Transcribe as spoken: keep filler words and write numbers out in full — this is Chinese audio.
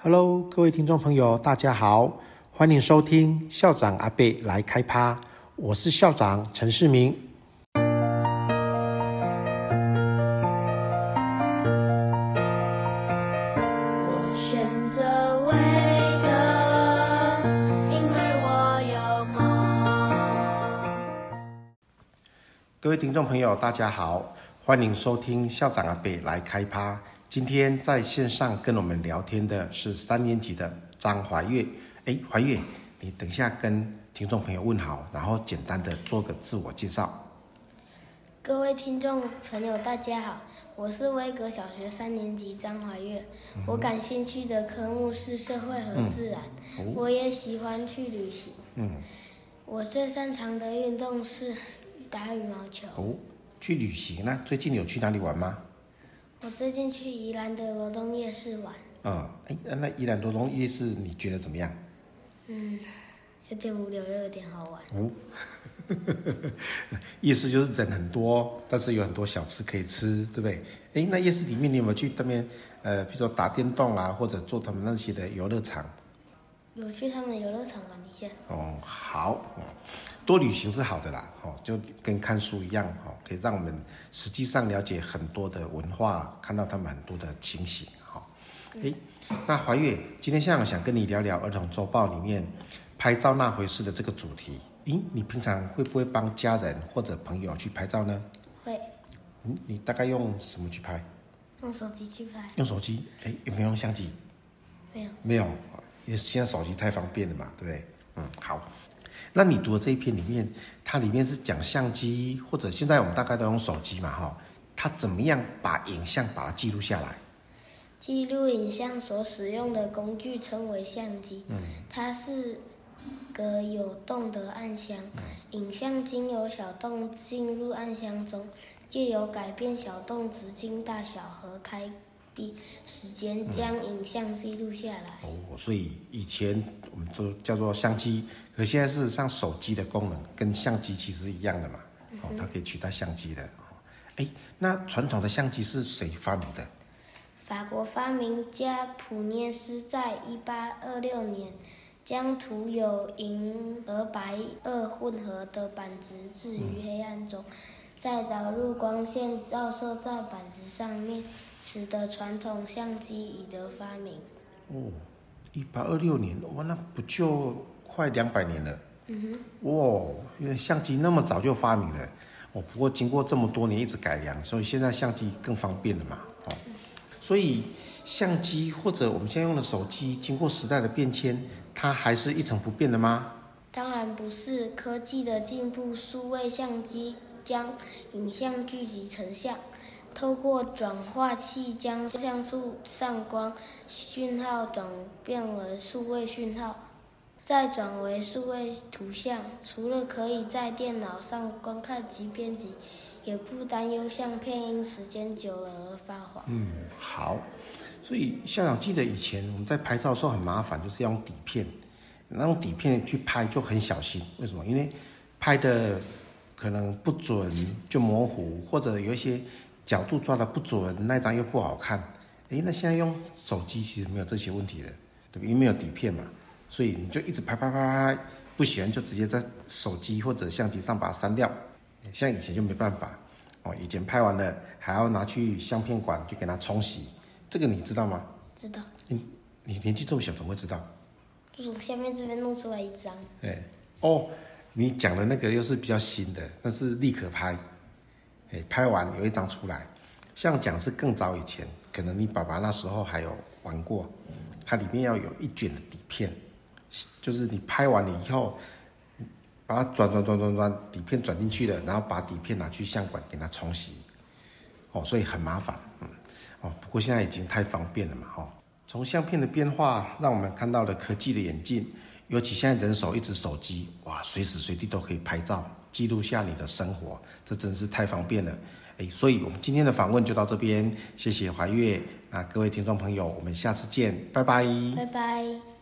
Hello， 各位听众朋友，大家好，欢迎收听校长阿伯来开趴，我是校长陈世明。 我选择伟哥，因为我有梦。 各位听众朋友，大家好，欢迎收听校长阿伯来开趴。今天在线上跟我们聊天的是三年级的张怀月。哎，怀月，你等一下跟听众朋友问好，然后简单的做个自我介绍。 各位听众朋友，大家好，我是威格小学三年级张怀月。嗯、我感兴趣的科目是社会和自然，嗯哦、我也喜欢去旅行。嗯，我最擅长的运动是打羽毛球。 哦，去旅行呢？最近有去哪里玩吗？ 我最近去宜兰的罗东夜市玩。 嗯，哎，那宜兰罗东夜市你觉得怎么样？ 嗯，有点无聊又有点好玩。 哦，夜市就是人很多，但是有很多小吃可以吃，对不对？哎，那夜市里面你有没有去那边呃，比如说打电动啊，或者做他们那些的游乐场？ 有去他们的游乐场玩一下。 哦，好，哦，多旅行是好的啦，哦，就跟看书一样，哦，可以让我们实际上了解很多的文化，看到他们很多的情形，哈、哦。哎、嗯，那怀月，今天校长想跟你聊聊儿童周报里面拍照那回事的这个主题。咦，你平常会不会帮家人或者朋友去拍照呢？ 会。 嗯，你大概用什么去拍？ 用手机去拍。 用手机？哎，有没有用相机？ 没有。 没有。因为现在手机太方便了嘛，对不对？嗯，好。那你读的这一篇里面，它里面是讲相机，或者现在我们大概都用手机嘛，哈，它怎么样把影像把它记录下来？ 记录影像所使用的工具称为相机，嗯，它是个有洞的暗箱，嗯、影像经由小洞进入暗箱中，借由改变小洞直径大小和开闭时间将影像记录下来。 哦，所以以前我们都叫做相机，可现在事实上手机的功能跟相机其实一样的嘛，哦，它可以取代相机的。哎，那传统的相机是谁发明的？ 法国发明家普涅斯在一八二六年将涂有银和白二混合的板子置于黑暗中，再导入光线照射在板子上面，使得传统相机已得发明。 哦，一八二六年，哇，那不就快两百年了？嗯哼。哇，因为相机那么早就发明了，哦，不过经过这么多年一直改良，所以现在相机更方便了嘛，哦。所以相机或者我们现在用的手机，经过时代的变迁，它还是一成不变的吗？ 当然不是，科技的进步，数位相机将影像聚集成像，透过转化器将像素上光讯号转变为数位讯号，再转为数位图像。除了可以在电脑上观看及编辑，也不担忧相片因时间久了而发黄。 嗯，好。所以校长记得以前我们在拍照的时候很麻烦，就是要用底片，那用底片去拍就很小心。为什么？因为拍的可能不准就模糊，或者有一些角度抓的不准，那一张又不好看。哎，那现在用手机其实没有这些问题的，对不对？因为没有底片嘛，所以你就一直拍拍拍拍，不喜欢就直接在手机或者相机上把它删掉。像以前就没办法哦，以前拍完了还要拿去相片馆去给它冲洗，这个你知道吗？ 知道。 你你年纪这么小，怎么会知道？ 就从下面这边弄出来一张。 哎，哦，你讲的那个又是比较新的，那是立可拍。哎，拍完有一张出来，像讲是更早以前，可能你爸爸那时候还有玩过，它里面要有一卷的底片，就是你拍完了以后。把它转转转转转，底片转进去了，然后把底片拿去相馆给它冲洗，哦，所以很麻烦，嗯，哦，不过现在已经太方便了嘛，哦，从相片的变化，让我们看到了科技的演进，尤其现在人手一只手机，哇，随时随地都可以拍照，记录下你的生活，这真是太方便了，哎，所以我们今天的访问就到这边，谢谢怀月，那各位听众朋友，我们下次见，拜拜， 拜拜。